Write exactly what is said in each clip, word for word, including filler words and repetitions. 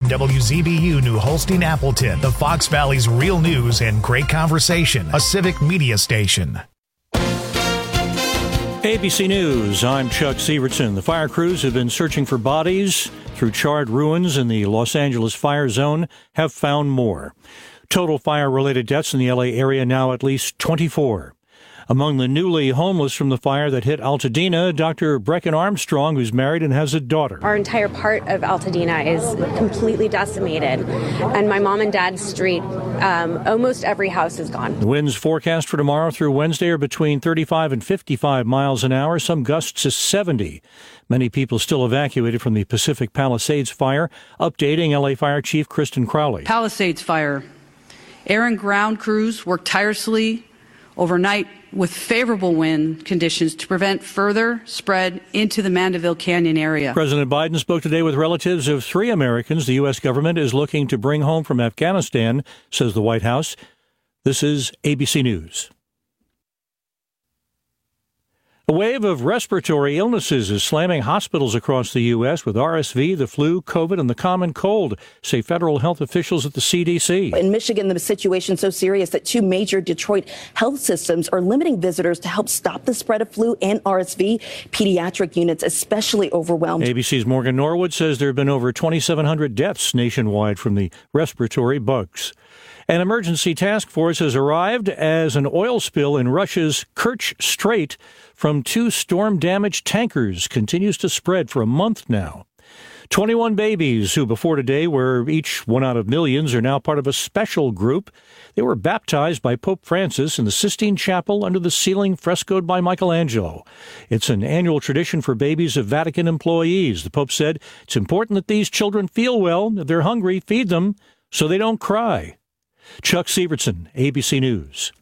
W Z B U New Holstein Appleton, the Fox Valley's real news and great conversation, a civic media station. A B C News, I'm Chuck Sievertson. The fire crews have been searching for bodies through charred ruins in the Los Angeles fire zone, have found more. Total fire-related deaths in the L A area now at least twenty-four. Among the newly homeless from the fire that hit Altadena, Doctor Brecken Armstrong, who's married and has a daughter. Our entire part of Altadena is completely decimated, and my mom and dad's street, um, almost every house is gone. The winds forecast for tomorrow through Wednesday are between thirty-five and fifty-five miles an hour, some gusts to seventy. Many people still evacuated from the Pacific Palisades fire. Updating L A Fire Chief Kristen Crowley. Palisades fire. Air and ground crews worked tirelessly overnight with favorable wind conditions to prevent further spread into the Mandeville Canyon area. President Biden spoke today with relatives of three Americans the U S government is looking to bring home from Afghanistan, says the White House. This is A B C News. A wave of respiratory illnesses is slamming hospitals across the U S with R S V, the flu, COVID, and the common cold, say federal health officials at the C D C. In Michigan, the situation is so serious that two major Detroit health systems are limiting visitors to help stop the spread of flu and R S V. Pediatric units especially overwhelmed. A B C's Morgan Norwood says there have been over twenty-seven hundred deaths nationwide from the respiratory bugs. An emergency task force has arrived as an oil spill in Russia's Kerch Strait from two storm-damaged tankers continues to spread for a month now. twenty-one babies who before today were each one out of millions are now part of a special group. They were baptized by Pope Francis in the Sistine Chapel under the ceiling frescoed by Michelangelo. It's an annual tradition for babies of Vatican employees. The Pope said it's important that these children feel well. If they're hungry, feed them so they don't cry. Chuck Sievertson, A B C News.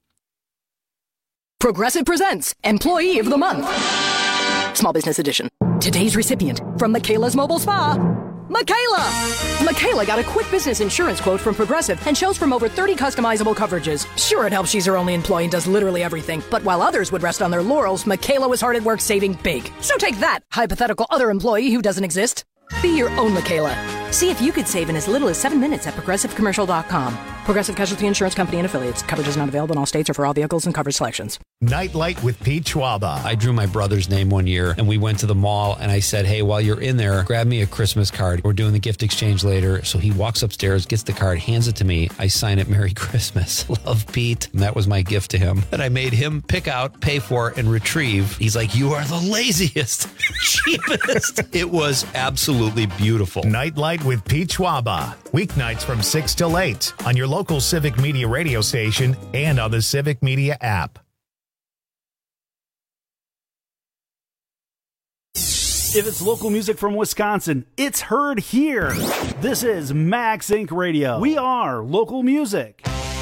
Progressive presents Employee of the Month. Small Business Edition. Today's recipient from Michaela's Mobile Spa, Michaela! Michaela got a quick business insurance quote from Progressive and chose from over thirty customizable coverages. Sure, it helps she's her only employee and does literally everything. But while others would rest on their laurels, Michaela was hard at work saving big. So take that, hypothetical other employee who doesn't exist. Be your own Michaela. See if you could save in as little as seven minutes at Progressive Commercial dot com. Progressive Casualty Insurance Company and Affiliates. Coverage is not available in all states or for all vehicles and coverage selections. Nightlight with Pete Schwaba. I drew my brother's name one year, and we went to the mall, and I said, hey, while you're in there, grab me a Christmas card. We're doing the gift exchange later. So he walks upstairs, gets the card, hands it to me. I sign it, Merry Christmas. Love, Pete. And that was my gift to him. And I made him pick out, pay for, and retrieve. He's like, you are the laziest, cheapest. It was absolutely beautiful. Nightlight with Pete Schwaba. Weeknights from six till eight on your local Civic Media radio station and on the Civic Media app. If it's local music from Wisconsin, it's heard here. This is Max Incorporated. Radio. We are local music.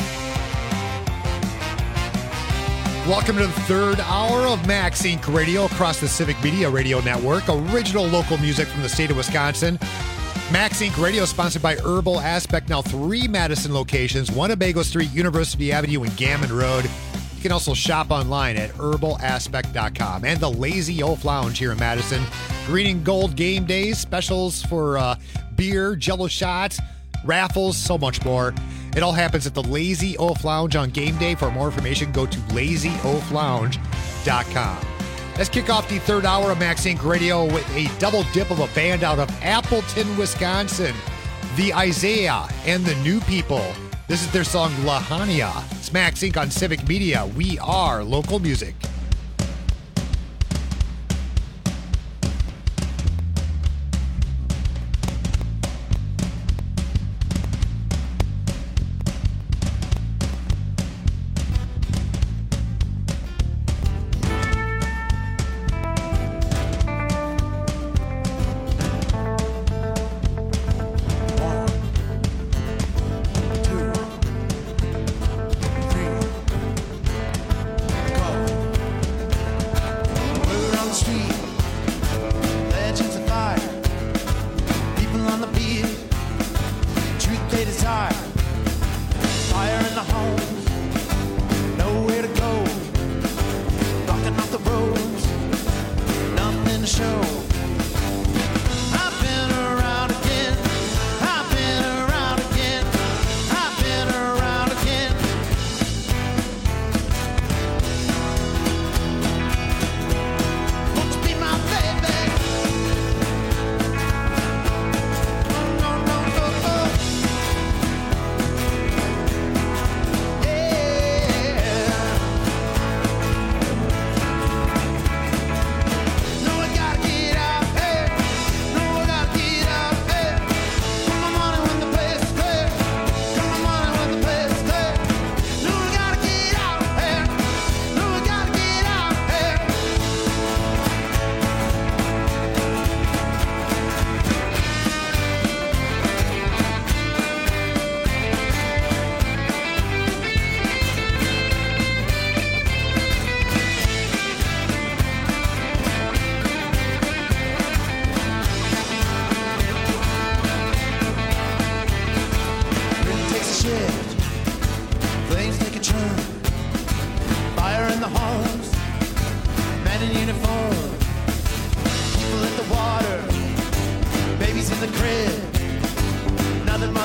Welcome to the third hour of Max Incorporated. Radio across the Civic Media Radio Network. Original local music from the state of Wisconsin. Max Incorporated. Radio sponsored by Herbal Aspect. Now three Madison locations, one at Bagel Street, University Avenue, and Gammon Road. You can also shop online at herbal aspect dot com. And the Lazy Oaf Lounge here in Madison. Green and gold game days, specials for uh, beer, Jello shots, raffles, so much more. It all happens at the Lazy Oaf Lounge on game day. For more information, go to lazy oaf lounge dot com. Let's kick off the third hour of Max Incorporated. Radio with a double dip of a band out of Appleton, Wisconsin. The Isaiah and the New People. This is their song Lahania. It's Max Incorporated on Civic Media. We are local music.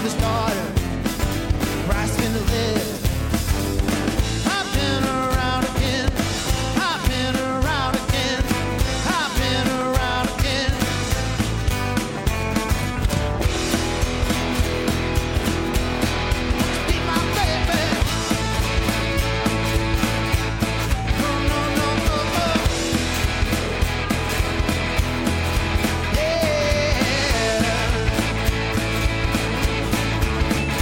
father's daughter, grasping to live. I've been around again, I've been around again, I've been around again. Be my baby. No, no, no, no, no. Yeah.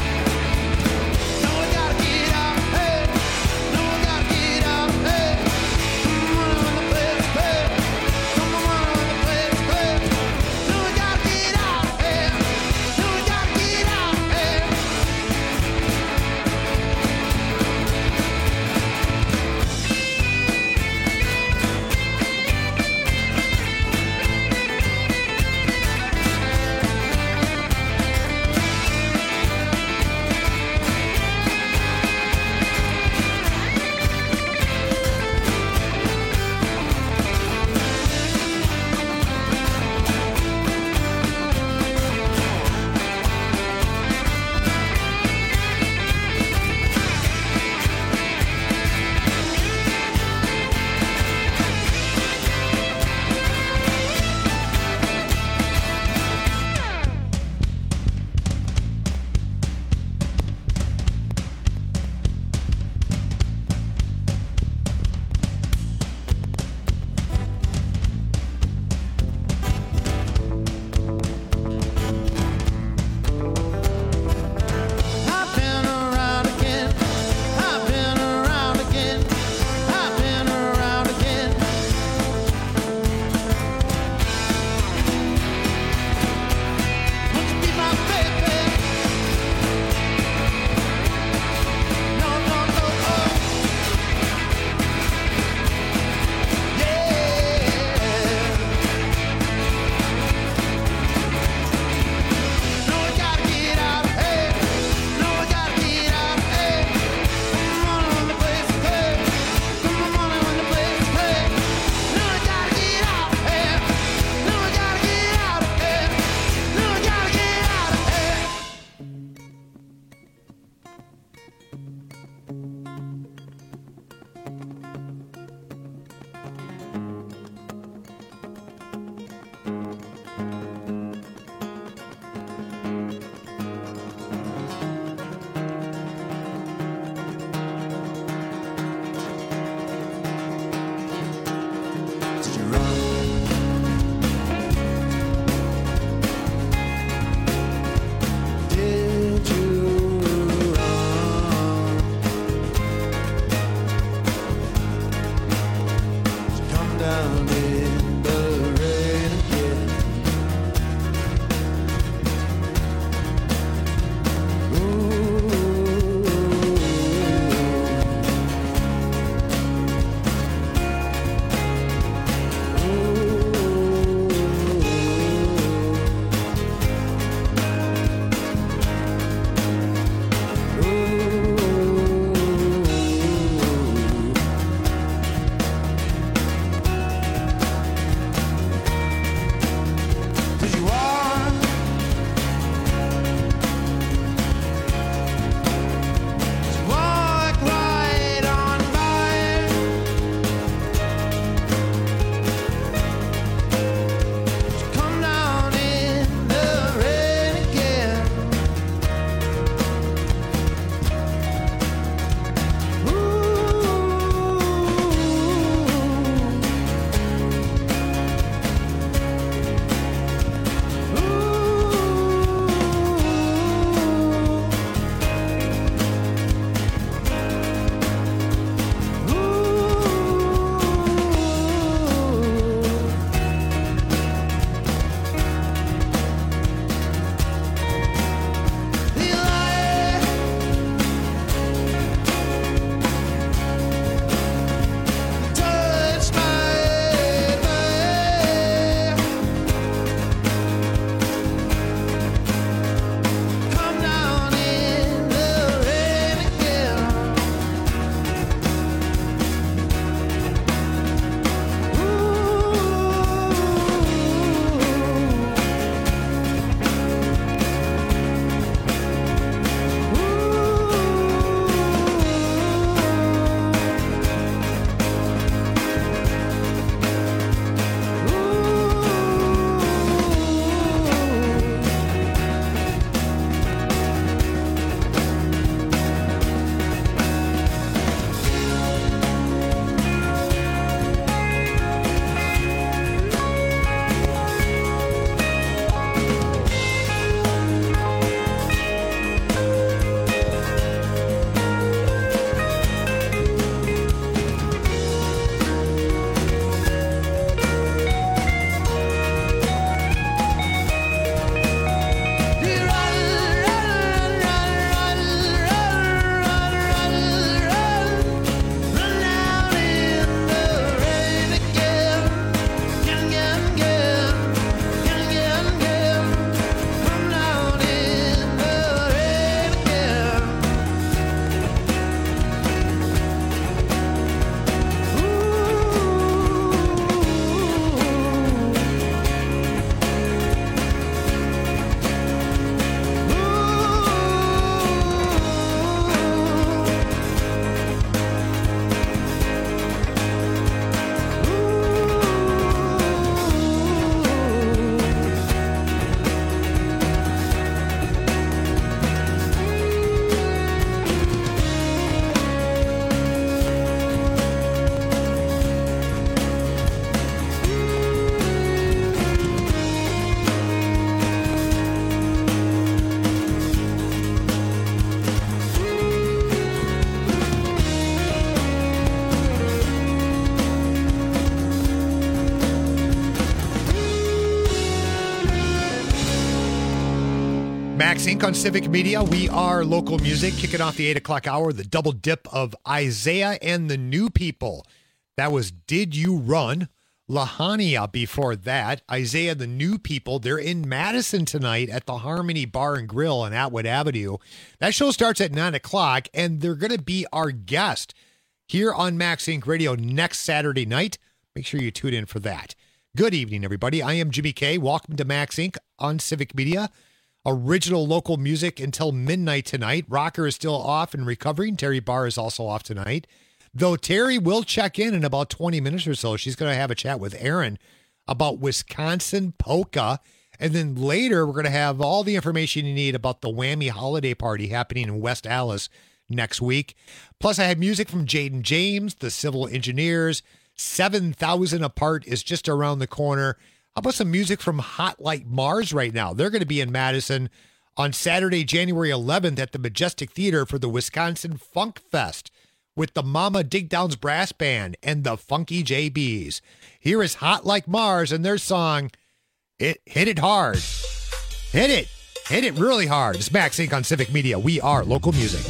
Max Inc on Civic Media. We are local music, kicking off the eight o'clock hour, the double dip of Isaiah and the New People. That was Did You Run? Lahania before that. Isaiah, the New People, they're in Madison tonight at the Harmony Bar and Grill on Atwood Avenue. That show starts at nine o'clock, and they're going to be our guest here on Max Inc Radio next Saturday night. Make sure you tune in for that. Good evening, everybody. I am Jimmy K. Welcome to Max Inc on Civic Media. Original local music until midnight tonight. Rocker is still off and recovering. Terry Barr is also off tonight. Though Terry will check in in about twenty minutes or so. She's going to have a chat with Aaron about Wisconsin polka. And then later, we're going to have all the information you need about the Whammy Holiday Party happening in West Allis next week. Plus, I have music from Jaden James, the Civil Engineers. seven thousand Apart is just around the corner. How about some music from Hot Like Mars right now? They're going to be in Madison on Saturday, January eleventh at the Majestic Theater for the Wisconsin Funk Fest with the Mama Digdowns Brass Band and the Funky J Bs. Here is Hot Like Mars and their song, It Hit It Hard. Hit it. Hit it really hard. It's Max Inc on Civic Media. We are local music.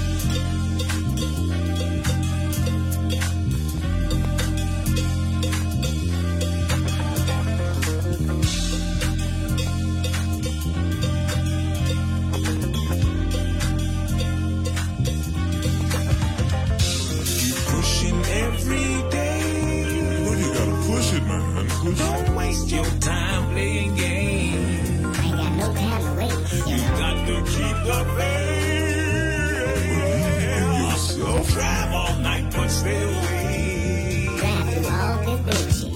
Don't waste your time playing games. I ain't got no time to waste. You got to keep the faith. So drive all night, but stay away. Drive through all this bullshit.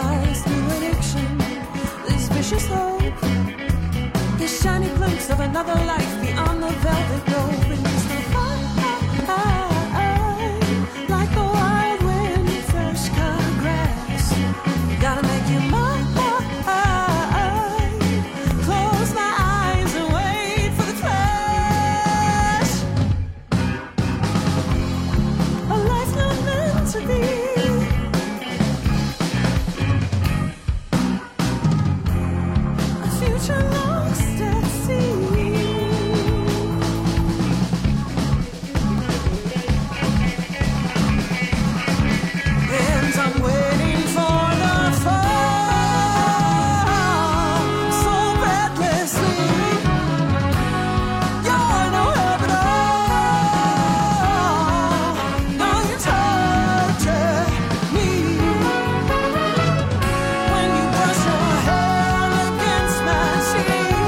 rise, new addiction, this vicious hope, this shiny glimpse of another life beyond the velvet robe. And it's the high, like the wild wind, fresh cut grass. Gotta make you mine. Close my eyes and wait for the flash. A life not meant to be. A future lost at sea. And I'm waiting for the fall, so breathlessly. You're no help at all. No, you torture me when you brush your hair against my cheek.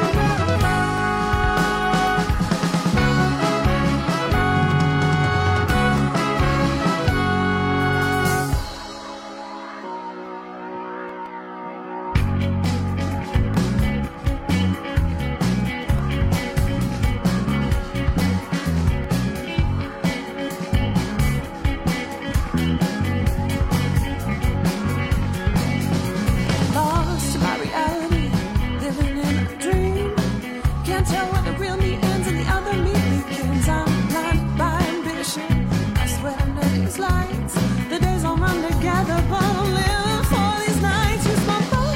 Lost in my reality, living in a dream. Can't tell where the real me ends and the other me begins. I'm blinded by ambition. I sweat under these lights. The days all run together, but I'm living for these nights. Use my mind,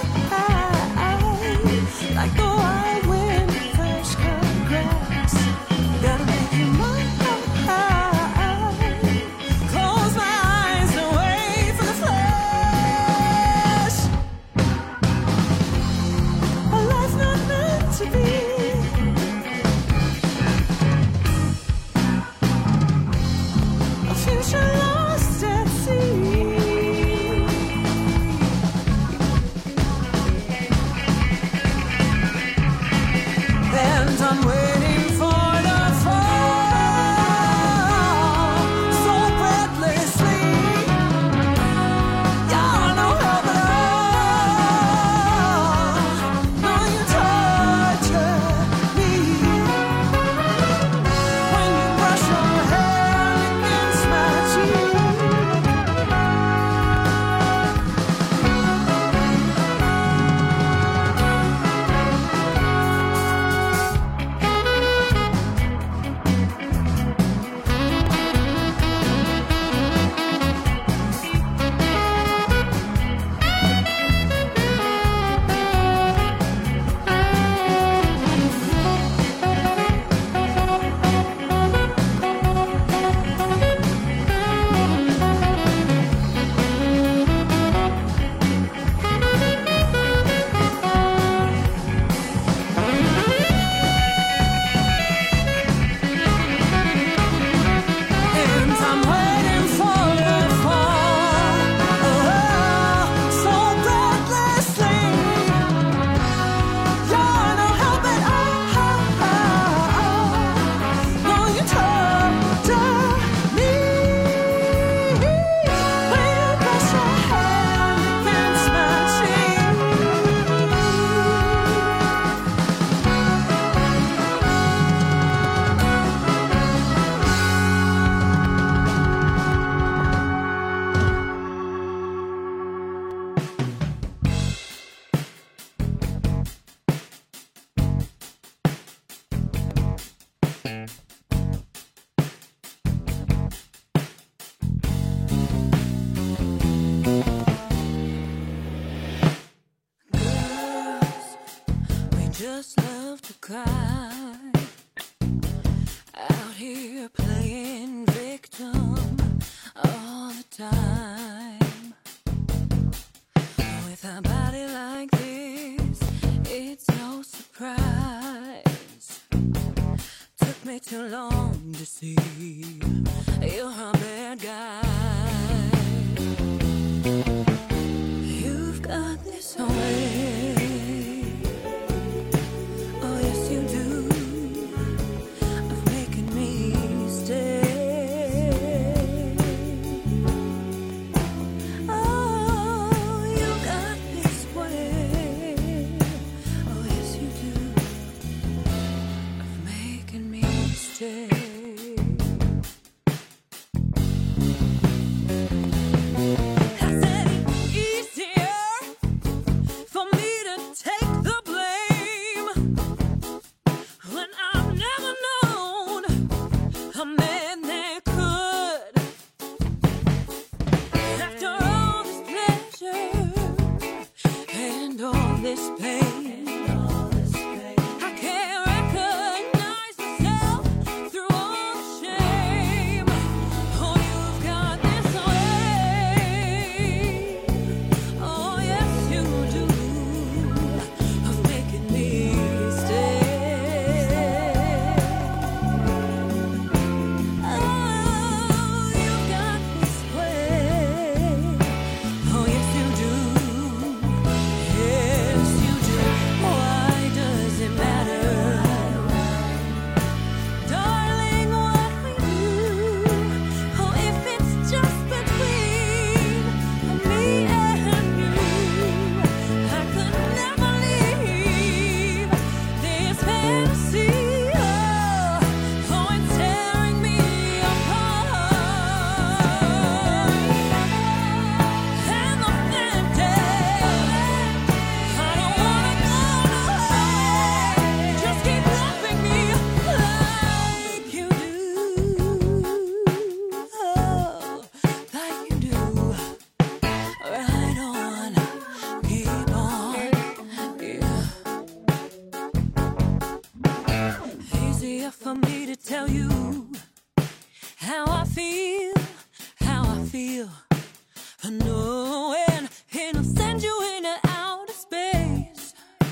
like the wild wind, fresh cut grass. Gotta make you mine. Close my eyes and wait for the flash. A life not meant to be. A future lost at sea. And I'm waiting for the fall, so breathlessly. You're no help at all. No, you torture me when you brush your hair against my cheek. And I'm waiting for the fall, oh, so breathlessly. You're no help at all. No, you torture me when you brush your hair against my cheek. We just love to cry, out here playing victim all the time. With a body like this, it's no surprise. Took me too long to see you're a bad guy. You've got this way. Oh yes you do, of making me stay. this pain. I can't recognize myself through all the shame. Oh, you've got this way. Oh, yes, you do. Of making me stay. Oh, you've got this way. Oh, yes, you do. Yes, you do. Why does it matter? Darling, what we do. Oh, if it's just between me and you, I could never leave this fantasy. Oh, oh, it's tearing me apart. And on that day, I don't wanna go away. Just keep loving me like you do. Oh, like you do. Right on, keep on, yeah. Easier for me to tell you how I feel, how I feel. Knowing it'll send you into outer space.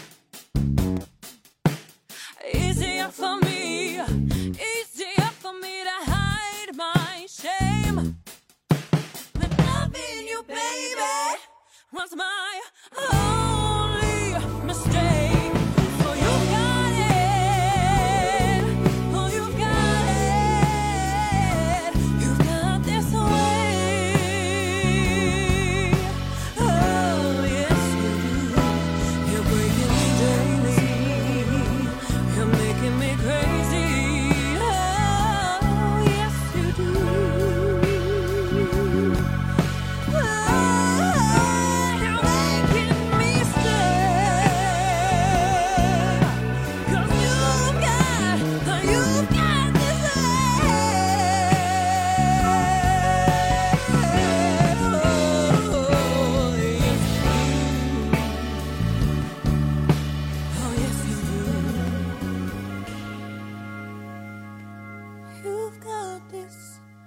Easier for me, easier for me to hide my shame. But loving you, baby, was my only mistake. So you got it. Oh, you got it. You've got this way. Oh, yes, you do. You're breaking me daily. You're making me crazy. Oh, yes, you do. Oh, you're making me stay. 'Cause you've got, you've got this Oh, yes, you do. You've got this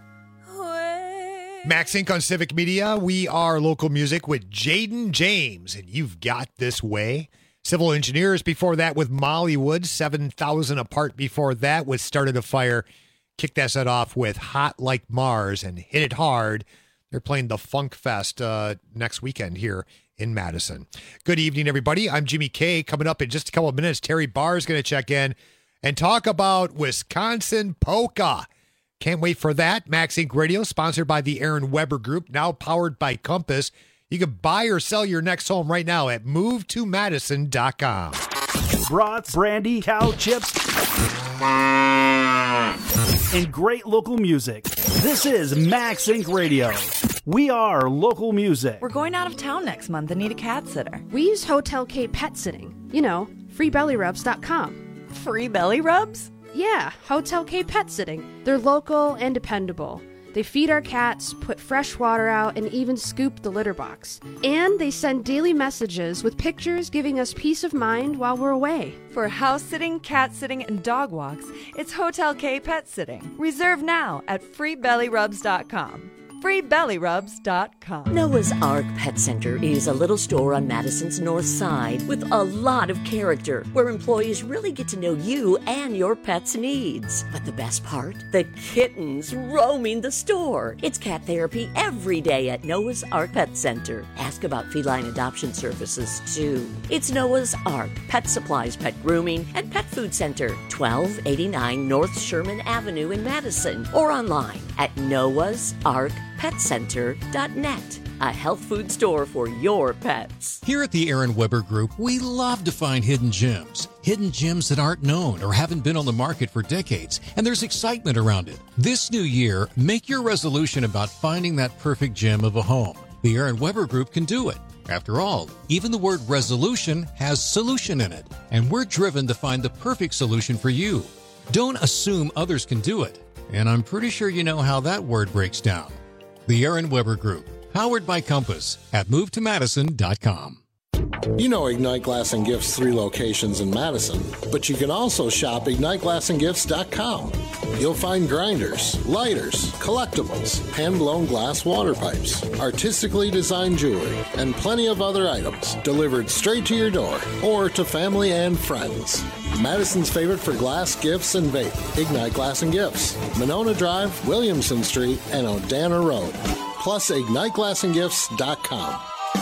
way. Max Inc on Civic Media. We are local music with Jaden James, and You've Got This Way. Civil Engineers before that with Mollywood. seven thousand apart before that with Started a Fire. Kicked that set off with Hot Like Mars and Hit It Hard. They're playing the Funk Fest uh, next weekend here in Madison. Good evening, everybody. I'm Jimmy K. Coming up in just a couple of minutes, Terry Barr is going to check in and talk about Wisconsin Polka. Can't wait for that. Max Inc Radio, sponsored by the Aaron Weber Group, now powered by Compass. You can buy or sell your next home right now at move to madison dot com. Brats, brandy, cow chips, and great local music. This is Max Inc Radio. We are local music. We're going out of town next month and need a cat sitter. We use Hotel K Pet Sitting. You know, free belly rubs dot com. Free belly rubs? Yeah, Hotel K Pet Sitting. They're local and dependable. They feed our cats, put fresh water out, and even scoop the litter box. And they send daily messages with pictures giving us peace of mind while we're away. For house sitting, cat sitting, and dog walks, it's Hotel K Pet Sitting. Reserve now at free belly rubs dot com. free belly rubs dot com. Noah's Ark Pet Center is a little store on Madison's north side with a lot of character, where employees really get to know you and your pet's needs. But the best part? The kittens roaming the store. It's cat therapy every day at Noah's Ark Pet Center. Ask about feline adoption services, too. It's Noah's Ark Pet Supplies, Pet Grooming, and Pet Food Center, twelve eighty-nine North Sherman Avenue in Madison, or online at noahs ark pet center dot net. A health food store for your pets. Here at the Aaron Weber Group, we love to find hidden gems. Hidden gems that aren't known or haven't been on the market for decades, and there's excitement around it. This new year, make your resolution about finding that perfect gem of a home. The Aaron Weber Group can do it. After all, even the word resolution has solution in it, and we're driven to find the perfect solution for you. Don't assume others can do it, and I'm pretty sure you know how that word breaks down. The Aaron Weber Group, powered by Compass at move to madison dot com. You know Ignite Glass and Gifts' three locations in Madison, but you can also shop ignite glass and gifts dot com. You'll find grinders, lighters, collectibles, hand-blown glass water pipes, artistically designed jewelry, and plenty of other items delivered straight to your door or to family and friends. Madison's favorite for glass, gifts, and vape, Ignite Glass and Gifts, Monona Drive, Williamson Street, and Odana Road. Plus ignite glass and gifts dot com.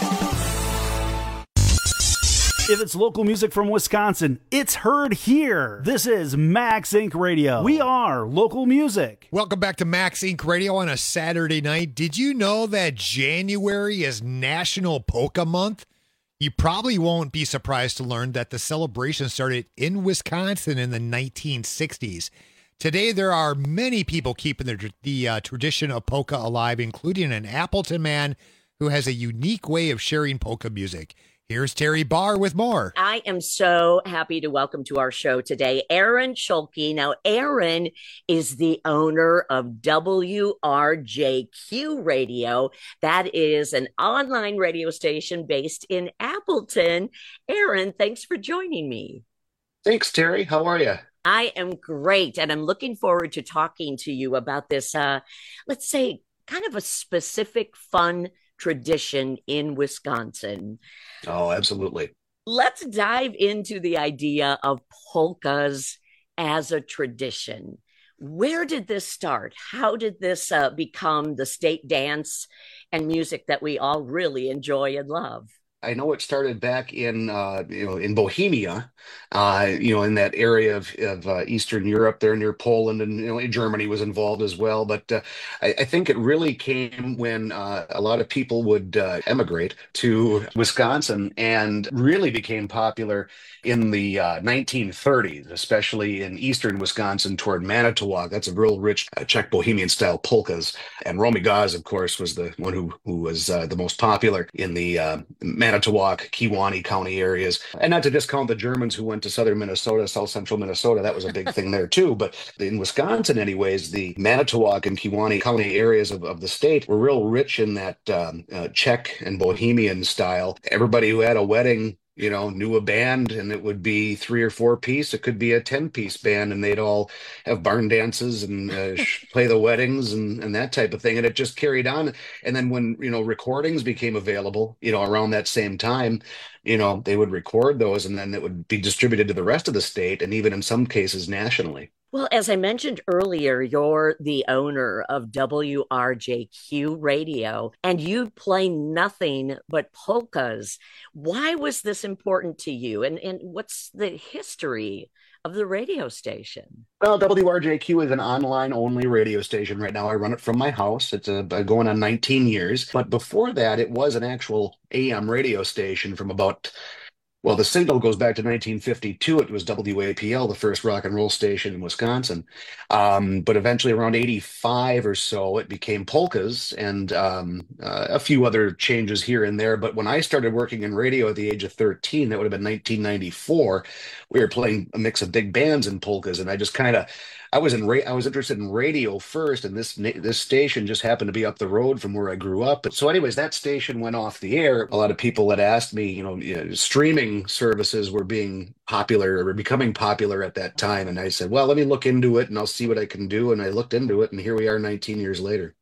If it's local music from Wisconsin, it's heard here. This is Max Incorporated. Radio. We are local music. Welcome back to Max Incorporated. Radio on a Saturday night. Did you know that January is National Polka Month? You probably won't be surprised to learn that the celebration started in Wisconsin in the nineteen sixties. Today, there are many people keeping the, the uh, tradition of polka alive, including an Appleton man who has a unique way of sharing polka music. Here's Terry Barr with more. I am so happy to welcome to our show today Aaron Schulke. Now, Aaron is the owner of W R J Q Radio. That is an online radio station based in Appleton. Aaron, thanks for joining me. Thanks, Terry. How are you? I am great, and I'm looking forward to talking to you about this, uh, let's say, kind of a specific, fun tradition in Wisconsin. Oh, absolutely. Let's dive into the idea of polkas as a tradition. Where did this start? How did this uh, become the state dance and music that we all really enjoy and love? I know it started back in, uh, you know, in Bohemia, uh, you know, in that area of, of uh, Eastern Europe there near Poland, and, you know, Germany was involved as well. But uh, I, I think it really came when uh, a lot of people would uh, emigrate to Wisconsin and really became popular in the uh, nineteen thirties, especially in Eastern Wisconsin toward Manitowoc. That's a real rich uh, Czech Bohemian style polkas. And Romy Gaz, of course, was the one who, who was uh, the most popular in the uh, Manitowoc, Kewaunee County areas. And not to discount the Germans who went to southern Minnesota, south central Minnesota. That was a big thing there too. But in Wisconsin, anyways, the Manitowoc and Kewaunee County areas of, of the state were real rich in that um, uh, Czech and Bohemian style. Everybody who had a wedding, you know, knew a band, and it would be three or four piece. It could be a ten piece band, and they'd all have barn dances and uh, play the weddings and, and that type of thing. And it just carried on. And then when, you know, recordings became available, you know, around that same time, you know, they would record those, and then it would be distributed to the rest of the state, and even in some cases nationally. Well, as I mentioned earlier, you're the owner of W R J Q Radio, and you play nothing but polkas. Why was this important to you? And, and what's the history of the radio station? Well, W R J Q is an online-only radio station right now. I run it from my house. It's a, going on nineteen years. But before that, it was an actual A M radio station from about... Well, the signal goes back to nineteen fifty-two. It was W A P L, the first rock and roll station in Wisconsin. Um, but eventually around eighty-five or so, it became polkas and um, uh, a few other changes here and there. But when I started working in radio at the age of thirteen, that would have been nineteen ninety-four, we were playing a mix of big bands and polkas. And I just kind of, I was in ra- I was interested in radio first, and this this station just happened to be up the road from where I grew up. So anyways, that station went off the air. A lot of people had asked me, you know, you know, streaming services were being popular or becoming popular at that time. And I said, well, let me look into it and I'll see what I can do. And I looked into it, and here we are nineteen years later.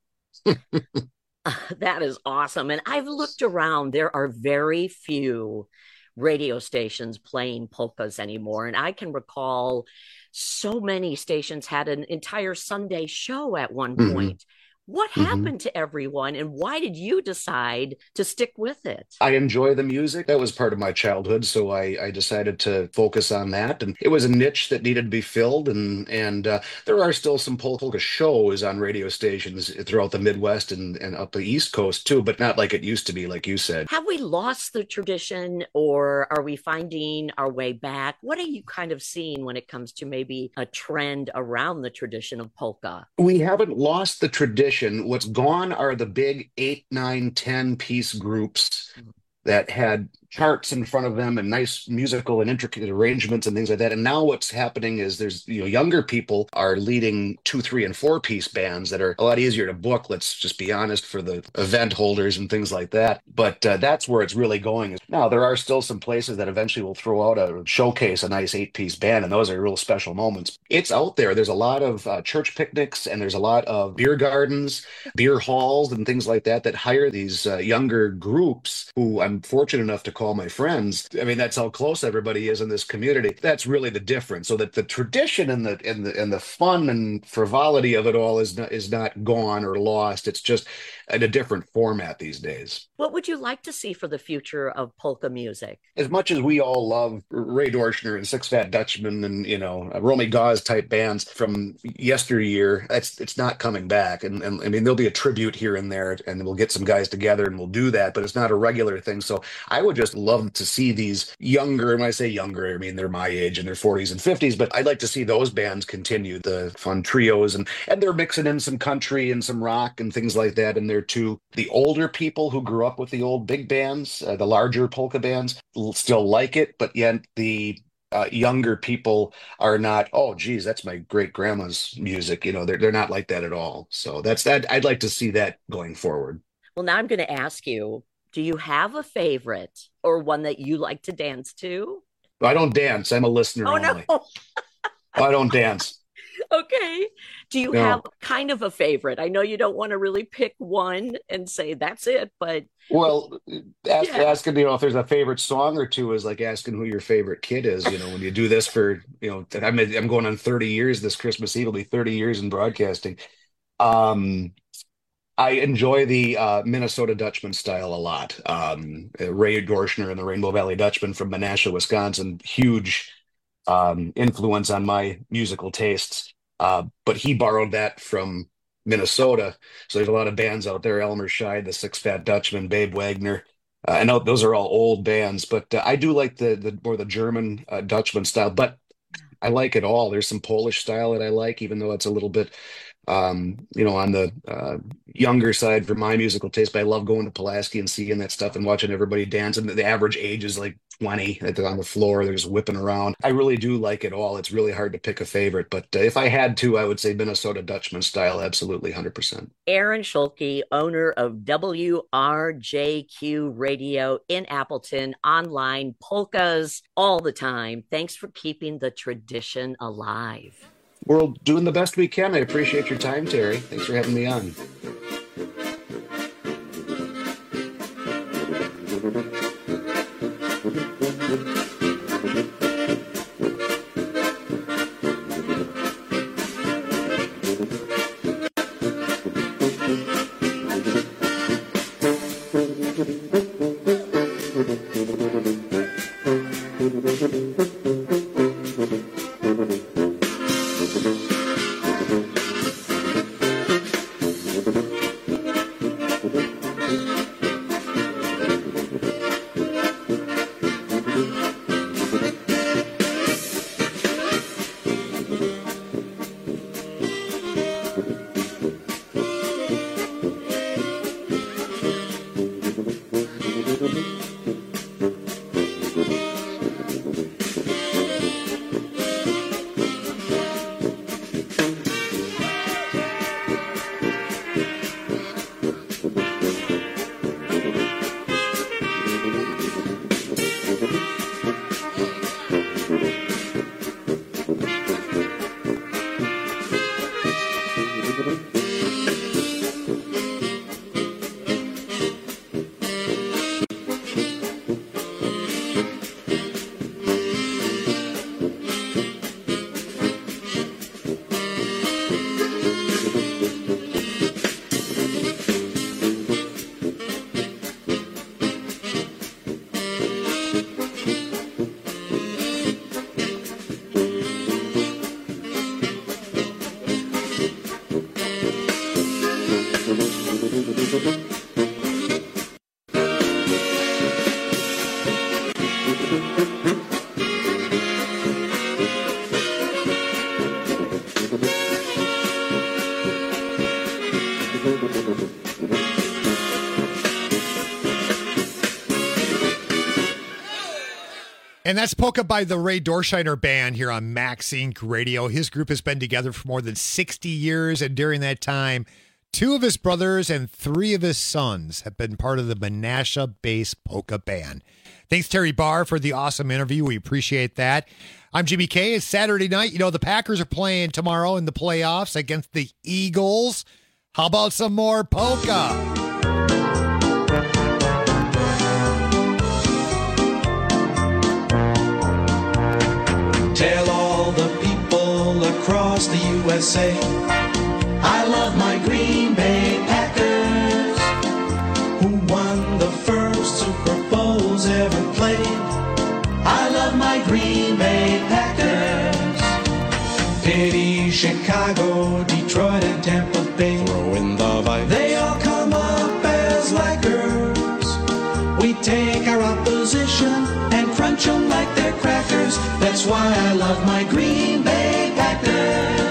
That is awesome. And I've looked around. There are very few radio stations playing polkas anymore. And I can recall so many stations had an entire Sunday show at one Mhm. point. What Mhm. happened to everyone, and why did you decide to stick with it? I enjoy the music. That was part of my childhood, so I, I decided to focus on that. And it was a niche that needed to be filled. And and uh, there are still some polka shows on radio stations throughout the Midwest and, and up the East Coast too, but not like it used to be, like you said. Have we lost the tradition, or are we finding our way back? What are you kind of seeing when it comes to maybe a trend around the tradition of polka? We haven't lost the tradition. What's gone are the big eight, nine, ten piece groups that had charts in front of them and nice musical and intricate arrangements and things like that. And now what's happening is there's, you know, younger people are leading two, three, and four piece bands that are a lot easier to book. Let's just be honest, for the event holders and things like that. But uh, that's where it's really going. Now, there are still some places that eventually will throw out a showcase, a nice eight piece band, and those are real special moments. It's out there. There's a lot of uh, church picnics, and there's a lot of beer gardens, beer halls, and things like that that hire these uh, younger groups who I'm fortunate enough to call my friends. I mean, that's how close everybody is in this community. That's really the difference. So that the tradition and the and the and the fun and frivolity of it all is not is not gone or lost. It's just in a different format these days. What would you like to see for the future of polka music? As much as we all love Ray Dorschner and Six Fat Dutchman and, you know, Romy Gauze type bands from yesteryear, it's it's not coming back. And, and I mean, there'll be a tribute here and there, and we'll get some guys together and we'll do that, but it's not a regular thing. So I would just love to see these younger, and when I say younger, I mean, they're my age in their forties and fifties, but I'd like to see those bands continue, the fun trios, and, and they're mixing in some country and some rock and things like that in there too. The older people who grew up with the old big bands, uh, the larger polka bands, will still like it, but yet the uh, younger people are not, oh, geez, that's my great grandma's music. You know, they're, they're not like that at all. So that's that. I'd like to see that going forward. Well, now I'm going to ask you, do you have a favorite or one that you like to dance to? I don't dance. I'm a listener oh, only. No. I don't dance. Okay. Do you No. have kind of a favorite? I know you don't want to really pick one and say that's it, but Well, ask, Yeah. asking, you know, if there's a favorite song or two is like asking who your favorite kid is. You know, when you do this for, you know, I'm I'm going on thirty years this Christmas Eve. It'll be thirty years in broadcasting. Um, I enjoy the uh, Minnesota Dutchman style a lot. Um, Ray Dorschner and the Rainbow Valley Dutchman from Menasha, Wisconsin, huge um, influence on my musical tastes. Uh, but he borrowed that from Minnesota. So there's a lot of bands out there, Elmer Scheid, the Six Fat Dutchman, Babe Wagner. Uh, I know those are all old bands, but uh, I do like the the more the German uh, Dutchman style, but I like it all. There's some Polish style that I like, even though it's a little bit, um, you know, on the uh, younger side for my musical taste. But I love going to Pulaski and seeing that stuff and watching everybody dance. And the, the average age is like twenty. They're on the floor, they're just whipping around. I really do like it all. It's really hard to pick a favorite, but uh, if I had to, I would say Minnesota Dutchman style, absolutely, one hundred percent. Aaron Schulke, owner of W R J Q Radio in Appleton, online polkas all the time. Thanks for keeping the tradition alive. We're doing the best we can. I appreciate your time, Terry. Thanks for having me on. And that's Polka by the Ray Dorsheimer Band here on Max Incorporated. Radio. His group has been together for more than sixty years, and during that time, two of his brothers and three of his sons have been part of the Menasha-based Polka Band. Thanks, Terry Barr, for the awesome interview. We appreciate that. I'm Jimmy K. It's Saturday night. You know, the Packers are playing tomorrow in the playoffs against the Eagles. How about some more polka? Tell all the people across the U S A I love my Green Bay Packers, who won the first Super Bowls ever played. I love my Green Bay Packers. Pity Chicago, Detroit, and Tampa Bay. Throw in the Vikes. They all come up as laggards. We take our opposition and crunch them like they're crackers. That's why I love my Green Bay Packers.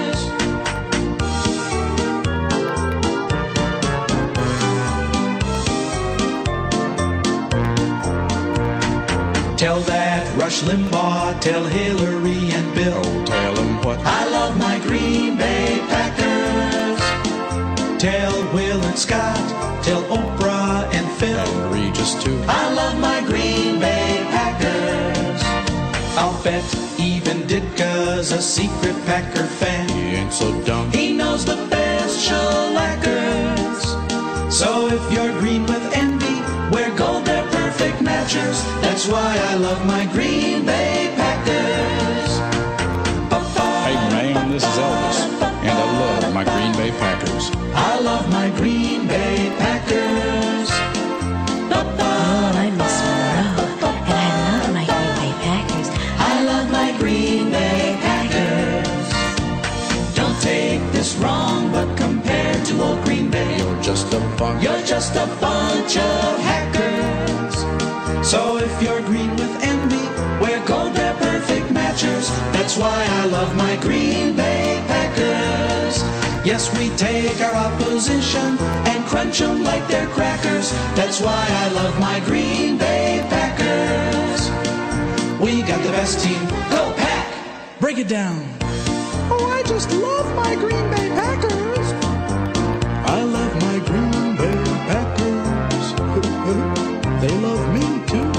Tell that Rush Limbaugh, tell Hillary and Bill. Oh, tell them what? I love my Green Bay Packers. Tell Will and Scott, tell Oprah and Phil. And Regis too. I love my Green Bay Packers. I'll bet even Ditka's a secret Packer fan. He ain't so dumb. He knows the best shellackers. So if you're green with envy, wear gold, they're perfect matchers. That's why I love my Green Bay Packers. Hey man, this is Elvis, and I love my Green Bay Packers. I love my Green Bay Packers. Oh, I'm Miss Monroe, and I love my Green Bay Packers. I love my Green Bay Packers. Don't take this wrong, but compared to old Green Bay, you're just a bunch. You're just a bunch of hackers. So if you're green with envy, wear gold, they're perfect matchers. That's why I love my Green Bay Packers. Yes, we take our opposition and crunch them like they're crackers. That's why I love my Green Bay Packers. We got the best team. Go Pack! Break it down. Oh, I just love my Green Bay Packers. I love my Green Bay Packers. They love me too.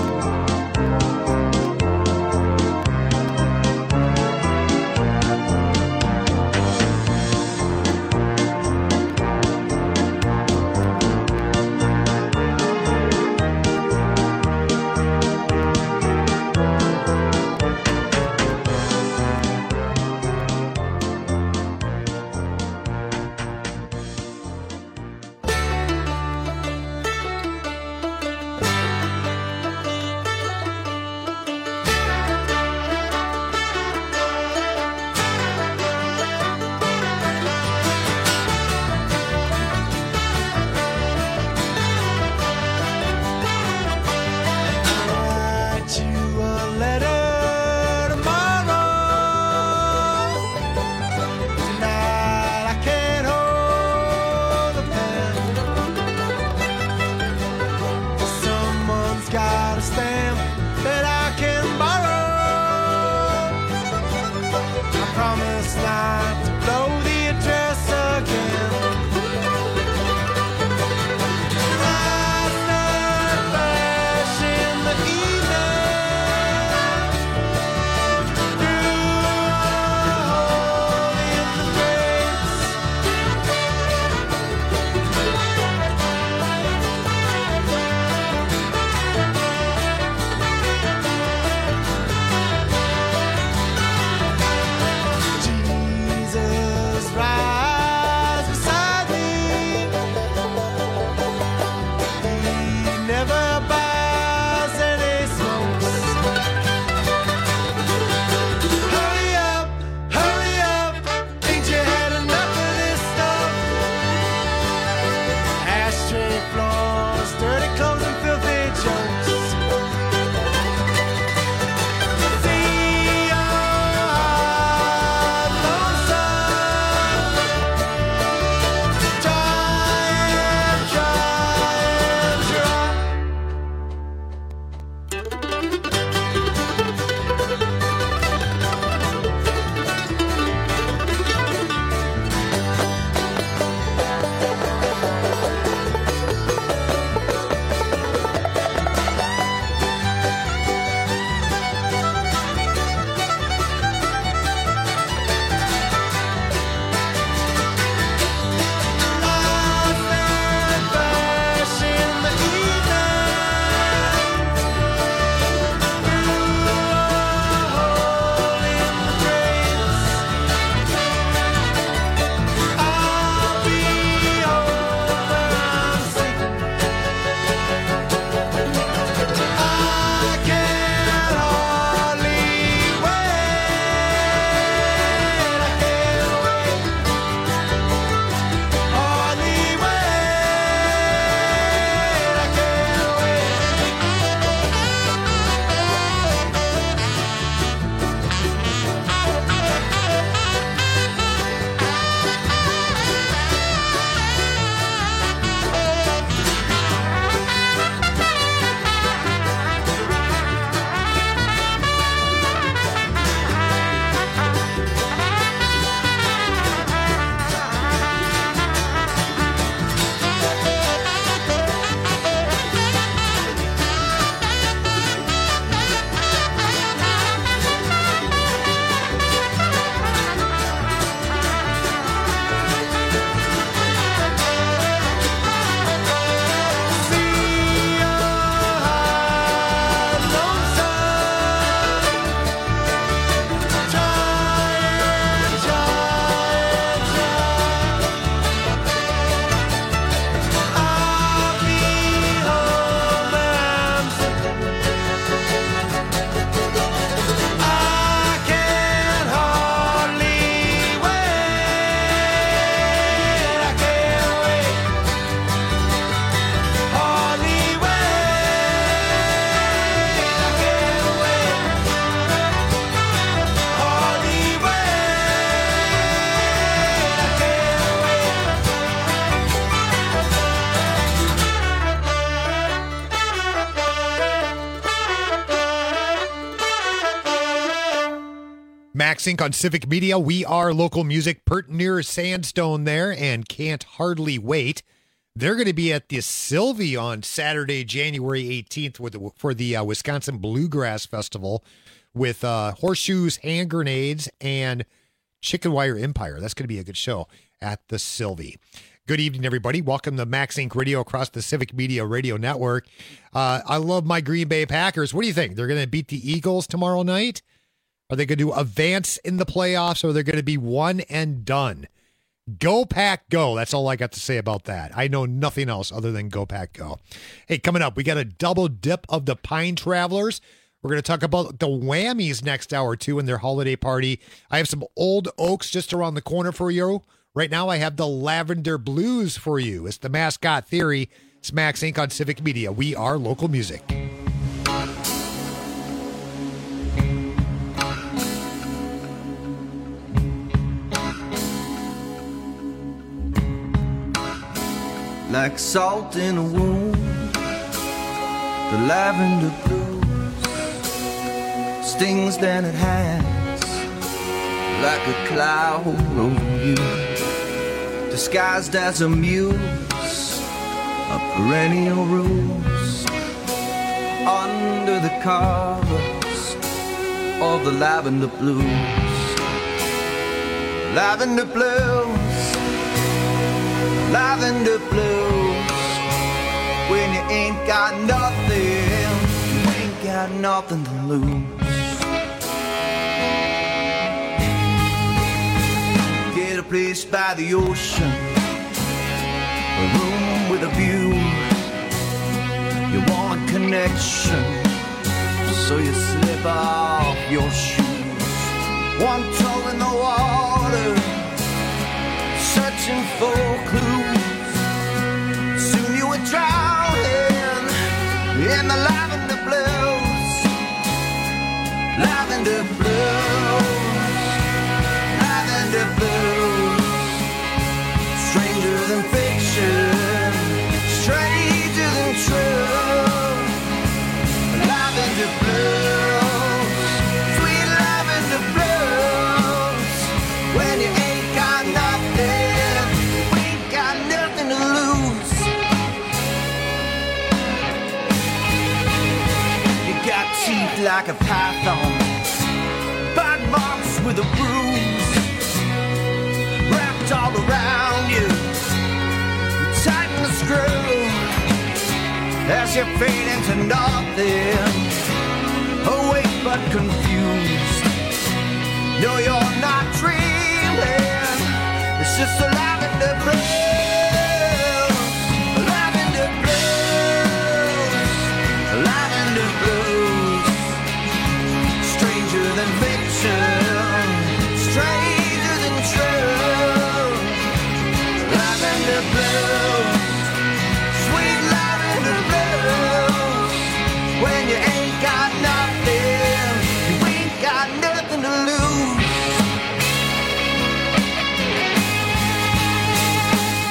Max Inc on Civic Media. We are local music. Pert near Sandstone there and Can't Hardly Wait. They're going to be at the Sylvie on Saturday, January eighteenth with the, for the uh, Wisconsin Bluegrass Festival with uh, Horseshoes, Hand Grenades, and Chicken Wire Empire. That's going to be a good show at the Sylvie. Good evening, everybody. Welcome to Max Inc Radio across the Civic Media Radio Network. Uh, I love my Green Bay Packers. What do you think? They're going to beat the Eagles tomorrow night? Are they going to advance in the playoffs, or are they going to be one and done? Go Pack Go. That's all I got to say about that. I know nothing else other than Go Pack Go. Hey, coming up, we got a double dip of the Pine Travelers. We're going to talk about the Whammies next hour, too, and their holiday party. I have some Old Oaks just around the corner for you. Right now, I have the Lavender Blues for you. It's the Mascot Theory. It's Max Inc on Civic Media. We are local music. Like salt in a wound, the lavender blues stings than it has, like a cloud over you, disguised as a muse of perennial rose, under the covers of the lavender blues. Lavender blues, lavender blues, when you ain't got nothing, you ain't got nothing to lose. Get a place by the ocean, a room with a view. You want a connection, so you slip off your shoes. One toe in the water, searching for clues. Soon you were drowning in the lavender blues. Lavender blues, lavender blues. Stranger than fiction, stranger than true. Lavender blues, sweet lavender blues. When you ain't got nothing, we ain't got nothing to lose. You got teeth like a python, bite marks with a bruise, wrapped all around you. You tighten the screw as you fade into nothing, awake but confused. No, you're not dreaming, it's just a lavender blues, lavender blues, lavender blues. Stranger than fiction, stranger than true. Lavender blues, sweet lavender blues. When you ain't got nothing, you ain't got nothing to lose.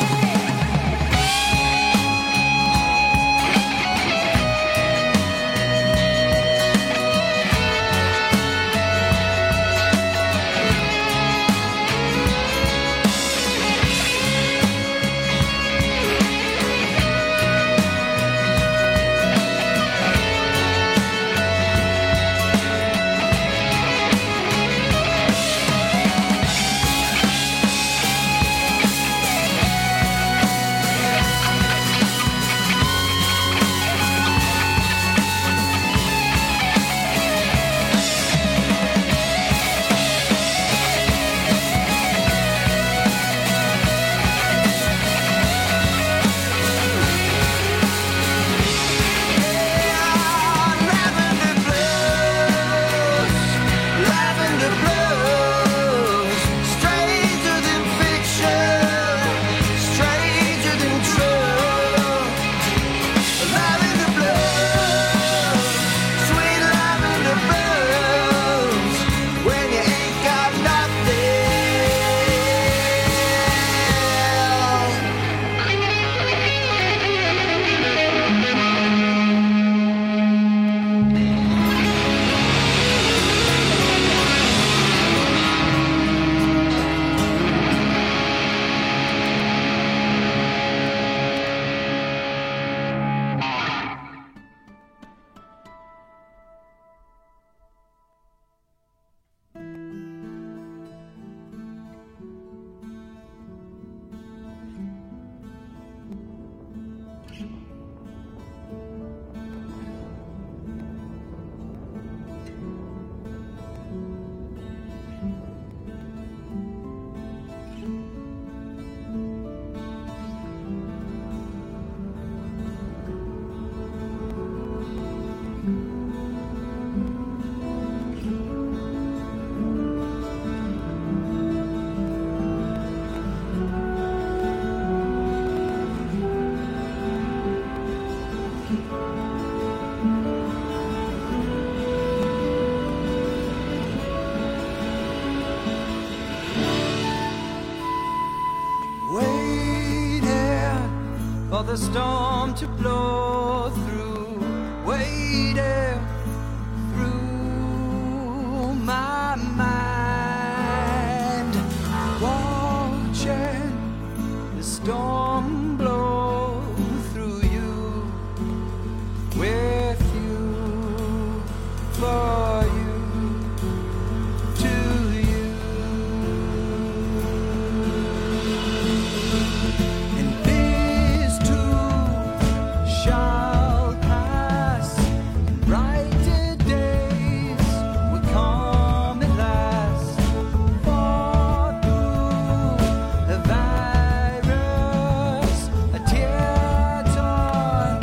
the storm to blow through, waiting through my mind, watching the storm blow through you, with you, for you, to you. And these two shall pass, and brighter days will come at last. For through the virus, a tear-torn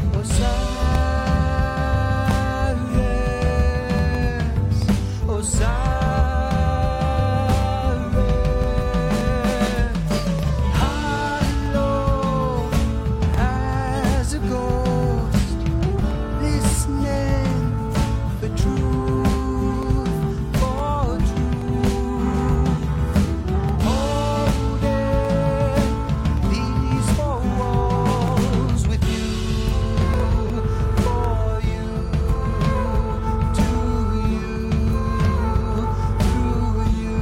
Osiris, Osiris, hollow as a ghost, listening for truth, for truth, holding these four walls with you, for you, to you, through you.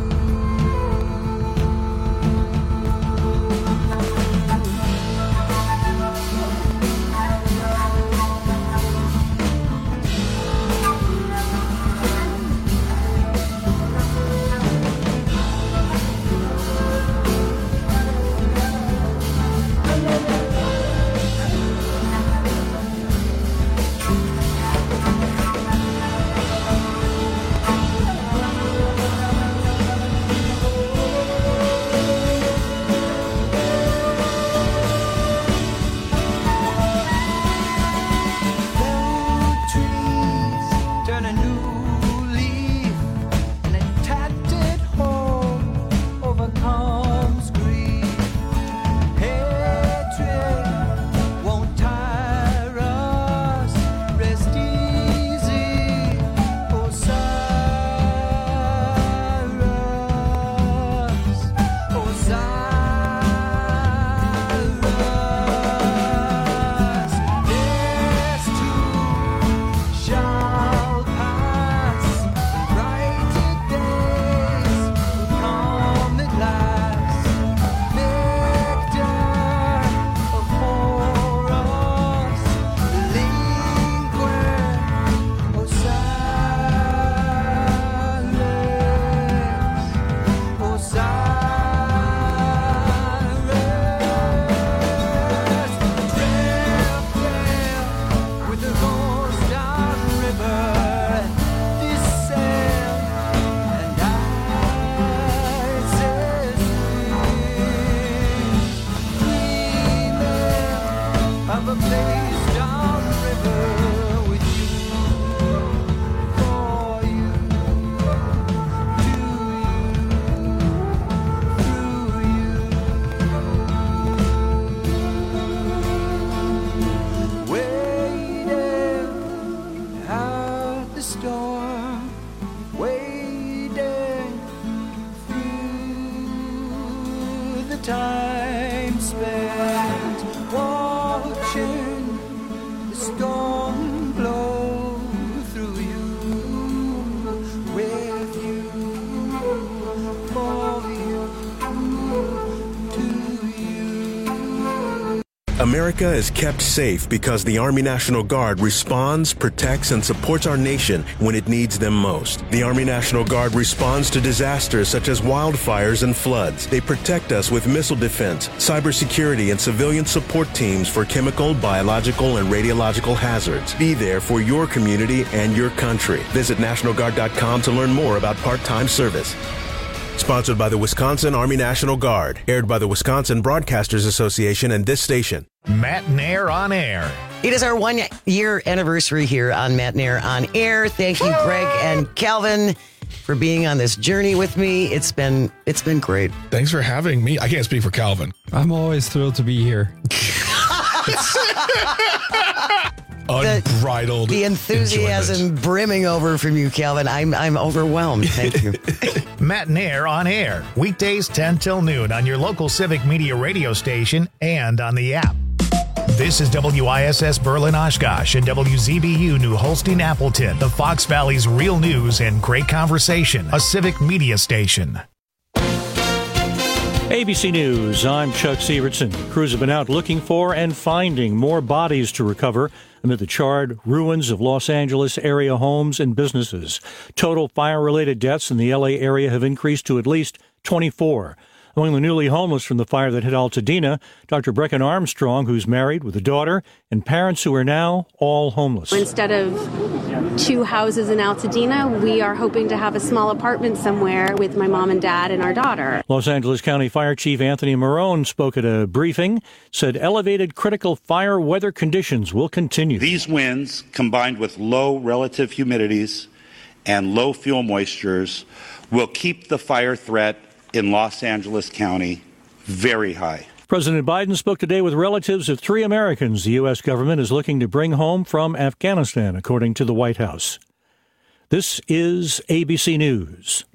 Trees turn a new leaf, and a tattered home overcomes grief. Hatred won't tire us. Rest easy, Osiris, Osiris. This too shall pass, brighter days will come at last. Victor of horrors, delinquent Osiris, Osiris. Drifting with the ghost down river, this sail and Isis dreaming of a place down river with you, for you, to you, through you. Waiting out the storm, waiting through the time spent watching the storm blow through you, with you, for you, to you. America is kept safe because the Army National Guard responds, protects, and supports our nation when it needs them most. The Army National Guard responds to disasters such as wildfires and floods. They protect us with missile defense, cybersecurity, and civilian support teams for chemical, biological, and radiological hazards. Be there for your community and your country. Visit National Guard dot com to learn more about part-time service. Sponsored by the Wisconsin Army National Guard. Aired by the Wisconsin Broadcasters Association and this station. Matt Nair on Air. It is our one year anniversary here on Matt Nair on Air. Thank you, Greg and Calvin, for being on this journey with me. It's been it's been great. Thanks for having me. I can't speak for Calvin. I'm always thrilled to be here. Unbridled. The, the enthusiasm enjoyment. brimming over from you, Calvin. I'm I'm overwhelmed. Thank you. Matt Nair on Air. Weekdays ten till noon on your local Civic Media radio station and on the app. This is W I S S Berlin Oshkosh and W Z B U New Holstein Appleton, the Fox Valley's real news and great conversation, a civic media station. A B C News, I'm Chuck Severson. Crews have been out looking for and finding more bodies to recover amid the charred ruins of Los Angeles area homes and businesses. Total fire-related deaths in the L A area have increased to at least twenty-four. Among the newly homeless from the fire that hit Altadena, Doctor Brecken Armstrong, who's married with a daughter, and parents who are now all homeless. Instead of two houses in Altadena, we are hoping to have a small apartment somewhere with my mom and dad and our daughter. Los Angeles County Fire Chief Anthony Marone spoke at a briefing, said elevated critical fire weather conditions will continue. These winds, combined with low relative humidities and low fuel moistures, will keep the fire threat in Los Angeles County very high. President Biden spoke today with relatives of three Americans the U S government is looking to bring home from Afghanistan, according to the White House. This is A B C News.